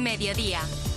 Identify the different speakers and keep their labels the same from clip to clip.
Speaker 1: Mediodía.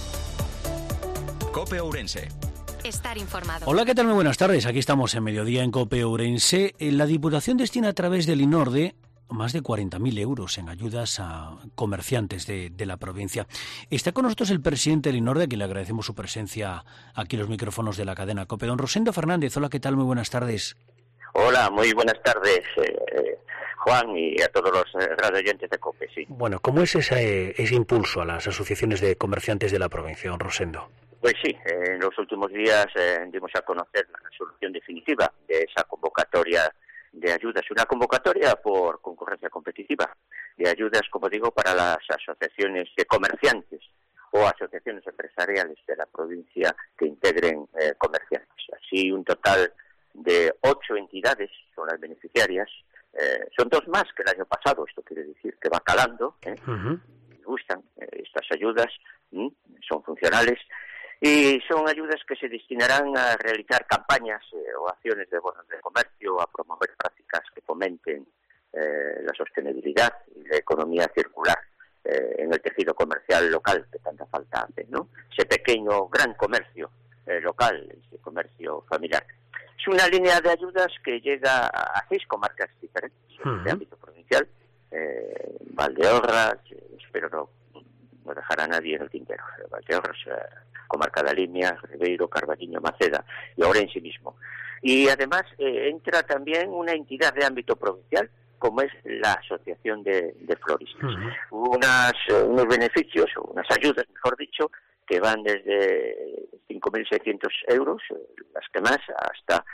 Speaker 2: COPE Ourense.
Speaker 1: Estar informado.
Speaker 3: Hola, ¿qué tal? Muy buenas tardes. Aquí estamos en Mediodía en COPE Ourense. La Diputación destina a través del INORDE más de 40.000 euros en ayudas a comerciantes de la provincia. Está con nosotros el presidente del INORDE, a quien le agradecemos su presencia aquí en los micrófonos de la cadena COPE. Don Rosendo Fernández, hola, ¿qué tal? Muy buenas tardes.
Speaker 4: Hola, muy buenas tardes, Juan, y a todos los radioyentes de COPE, sí.
Speaker 3: Bueno, ¿cómo es ese impulso a las asociaciones de comerciantes de la provincia, don Rosendo?
Speaker 4: Pues sí, en los últimos días dimos a conocer la resolución definitiva de esa convocatoria de ayudas, una convocatoria por concurrencia competitiva de ayudas, como digo, para las asociaciones de comerciantes o asociaciones empresariales de la provincia que integren comerciantes. Así, un total de 8 entidades son las beneficiarias. Son 2 más que el año pasado, esto quiere decir que va calando,
Speaker 3: Uh-huh.
Speaker 4: Me gustan estas ayudas, son funcionales, y son ayudas que se destinarán a realizar campañas o acciones de bonos de comercio, a promover prácticas que fomenten la sostenibilidad y la economía circular en el tejido comercial local que tanta falta hace, ¿no? Ese pequeño, gran comercio local, ese comercio familiar. Es una línea de ayudas que llega a 6 comarcas diferentes de ámbito provincial. Valdeorras, espero no dejar a nadie en el tintero. Valdeorras, comarca da Limia, Ribeiro, Carballiño, Maceda y Ourense mismo. Y además entra también una entidad de ámbito provincial, como es la Asociación de Floristas. Unos beneficios, o unas ayudas, mejor dicho, que van desde 5.600 euros, las que más, hasta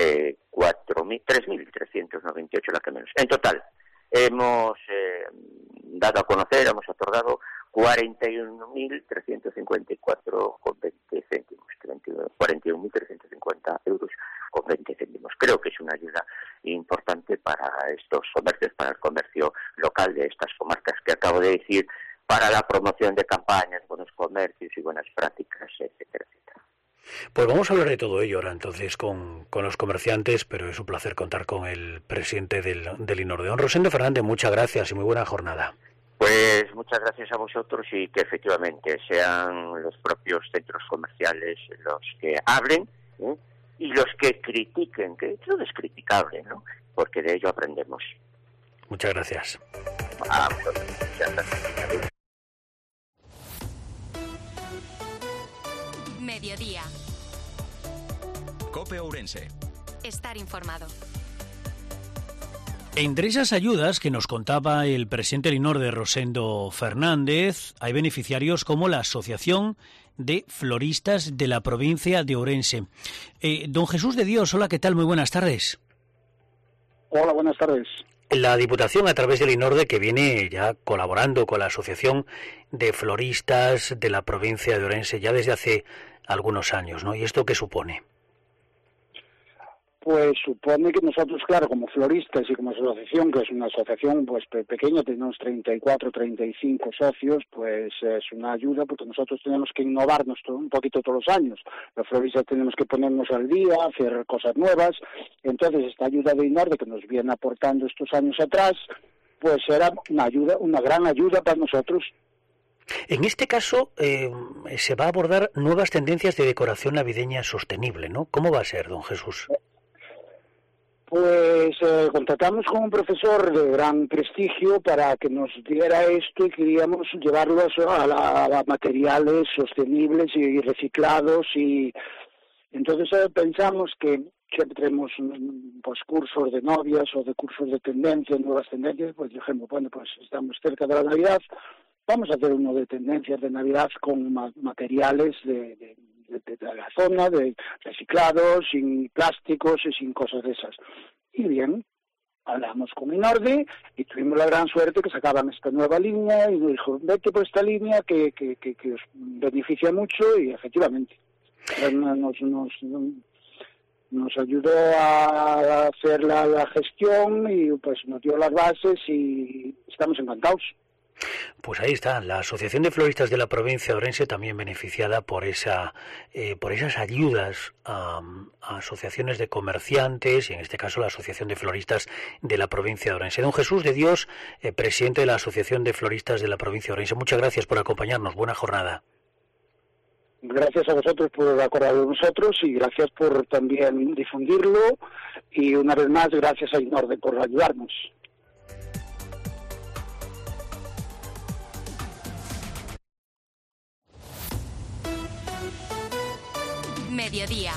Speaker 4: 3.398, la que menos. En total, hemos dado a conocer, hemos otorgado 41.354,20 céntimos, 41.350 euros con 20 céntimos. Creo que es una ayuda importante para estos comercios, para el comercio local de estas comarcas que acabo de decir, para la promoción de campañas, buenos comercios y buenas prácticas, etcétera, etcétera.
Speaker 3: Pues vamos a hablar de todo ello ahora entonces con los comerciantes, pero es un placer contar con el presidente del INORDE. Don Rosendo Fernández, muchas gracias y muy buena jornada.
Speaker 4: Pues muchas gracias a vosotros y que efectivamente sean los propios centros comerciales los que hablen y los que critiquen, que todo es criticable, ¿no? Porque de ello aprendemos.
Speaker 3: Muchas gracias.
Speaker 4: Muchas gracias.
Speaker 1: Mediodía.
Speaker 2: COPE Ourense.
Speaker 1: Estar informado.
Speaker 3: Entre esas ayudas que nos contaba el presidente del INORDE, Rosendo Fernández, hay beneficiarios como la Asociación de Floristas de la provincia de Ourense. Don Jesús de Dios, hola, ¿qué tal? Muy buenas tardes.
Speaker 5: Hola, buenas tardes.
Speaker 3: La Diputación, a través del INORDE, que viene ya colaborando con la Asociación de Floristas de la provincia de Ourense ya desde hace algunos años, ¿no? ¿Y esto qué supone?
Speaker 5: Pues supone que nosotros, claro, como floristas y como asociación, que es una asociación pues pequeña, tenemos 34, 35 socios, pues es una ayuda porque nosotros tenemos que innovarnos un poquito todos los años. Los floristas tenemos que ponernos al día, hacer cosas nuevas. Entonces esta ayuda de INORDE que nos viene aportando estos años atrás, pues era una ayuda, una gran ayuda para nosotros.
Speaker 3: En este caso se va a abordar nuevas tendencias de decoración navideña sostenible, ¿no? ¿Cómo va a ser, don Jesús?
Speaker 5: Pues contratamos con un profesor de gran prestigio para que nos diera esto y queríamos llevarlo a materiales sostenibles y reciclados, y entonces pensamos que tenemos pues cursos de novias o de cursos de tendencias, nuevas tendencias, pues dijimos, bueno, pues estamos cerca de la Navidad, vamos a hacer uno de tendencias de Navidad con materiales de la zona, de reciclados, sin plásticos y sin cosas de esas. Y bien, hablamos con INORDE y tuvimos la gran suerte que sacaban esta nueva línea y nos dijo, vete por esta línea que os beneficia mucho, y efectivamente nos ayudó a hacer la gestión y pues nos dio las bases y estamos encantados.
Speaker 3: Pues ahí está, la Asociación de Floristas de la provincia de Ourense también beneficiada por esas ayudas a asociaciones de comerciantes y en este caso la Asociación de Floristas de la provincia de Ourense. Don Jesús de Dios, presidente de la Asociación de Floristas de la provincia de Ourense, muchas gracias por acompañarnos, buena jornada.
Speaker 5: Gracias a vosotros por acordar de nosotros y gracias por también difundirlo y una vez más gracias a Inorde por ayudarnos.
Speaker 1: Mediodía.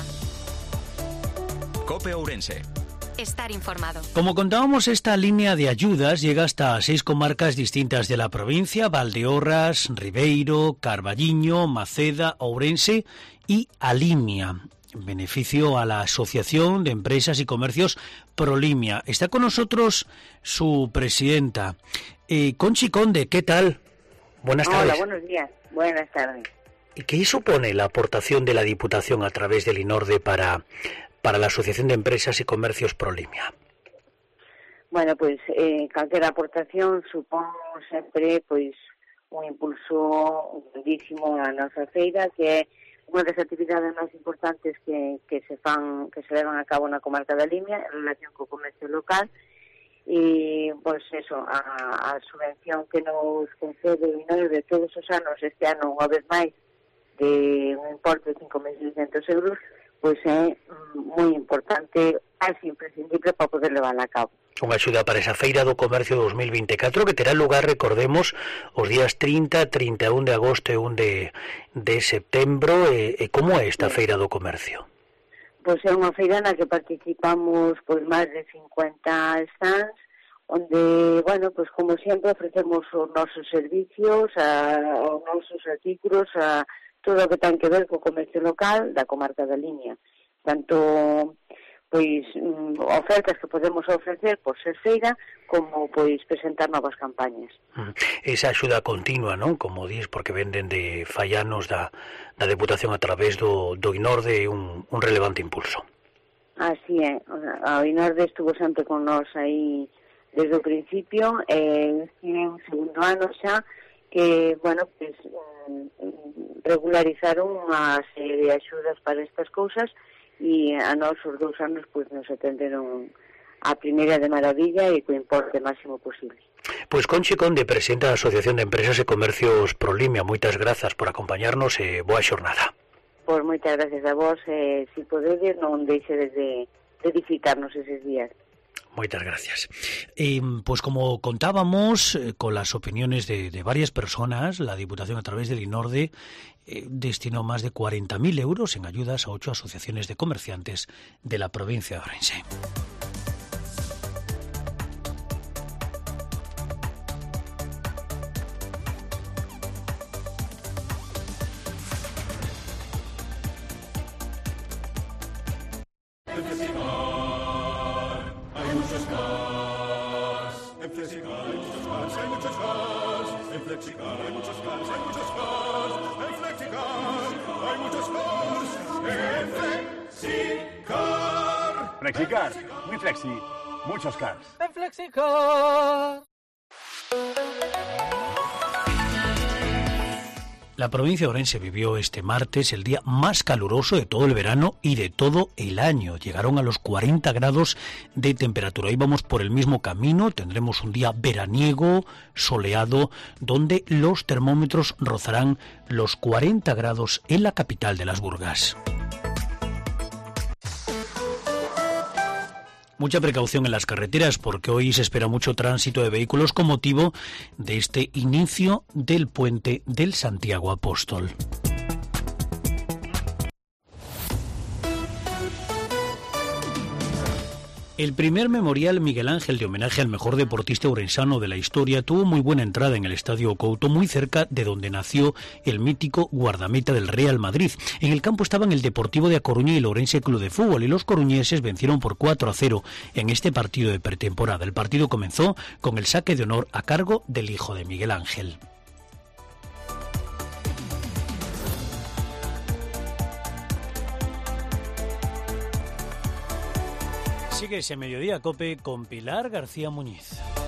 Speaker 2: COPE Ourense.
Speaker 1: Estar informado.
Speaker 3: Como contábamos, esta línea de ayudas llega hasta 6 comarcas distintas de la provincia: Valdeorras, Ribeiro, Carballiño, Maceda, Ourense y Alimia. Beneficio a la Asociación de Empresas y Comercios Prolimia. Está con nosotros su presidenta, Conchi Conde. ¿Qué tal? Buenas tardes.
Speaker 6: Hola, buenos días. Buenas tardes.
Speaker 3: ¿Qué supone la aportación de la Diputación a través del Inorde para la Asociación de Empresas y Comercios Prolimia?
Speaker 6: Bueno, pues calquera aportación supón sempre pois un impulso grandísimo a nosa feira, que é unha das actividades máis importantes que se levan a cabo na comarca da Limia en relación co comercio local. E, pois, eso, a subvención que nos concede o Inorde todos os anos, este ano unha vez máis, de un importe de 5.600 euros, pois é moi importante, casi imprescindible para poder levarla a cabo.
Speaker 3: Unha axuda para esa Feira do Comercio 2024 que terá lugar, recordemos, os días 30, 31 de agosto e 1 de setembro. Como é esta Feira do Comercio?
Speaker 6: Pois é unha feira na que participamos pois máis de 50 stands, onde, bueno, pois como sempre ofrecemos os nosos servicios, os nosos artículos, a todo o que ten que ver co comercio local da comarca da Limia. Tanto pois ofertas que podemos ofrecer por ser feira, como pois presentar novas campañas.
Speaker 3: Esa axuda continua, non? Como dis, porque venden de fallanos da Deputación a través do Inorde un relevante impulso.
Speaker 6: Así é, o Inorde estuvo sempre con nós aí desde o principio, este é un segundo ano xa, que, bueno, pues, regularizaron unha serie de axudas para estas cousas e a nós os 2 anos pues, nos atenderon a primeira de maravilla e co importe máximo posible.
Speaker 3: Pois Conchi Conde, presidenta da Asociación de Empresas e Comercios Prolimia, moitas grazas por acompañarnos e boa xornada.
Speaker 6: Pois moitas gracias a vos, se podedes non deixedes de visitarnos eses días.
Speaker 3: Muchas gracias. Pues como contábamos, con las opiniones de varias personas, la Diputación a través del Inorde destinó más de 40.000 euros en ayudas a 8 asociaciones de comerciantes de la provincia de Ourense.
Speaker 7: Flexicar, muy flexi, muchos cars.
Speaker 8: En Flexicar.
Speaker 3: La provincia de Ourense vivió este martes el día más caluroso de todo el verano y de todo el año. Llegaron a los 40 grados de temperatura. Hoy vamos por el mismo camino. Tendremos un día veraniego, soleado, donde los termómetros rozarán los 40 grados en la capital de las Burgas. Mucha precaución en las carreteras porque hoy se espera mucho tránsito de vehículos con motivo de este inicio del puente del Santiago Apóstol. El primer memorial Miguel Ángel de homenaje al mejor deportista ourensano de la historia tuvo muy buena entrada en el Estadio Couto, muy cerca de donde nació el mítico guardameta del Real Madrid. En el campo estaban el Deportivo de A Coruña y el Ourense Club de Fútbol, y los coruñeses vencieron por 4-0 en este partido de pretemporada. El partido comenzó con el saque de honor a cargo del hijo de Miguel Ángel. Sigue ese Mediodía Cope con Pilar García Muñiz.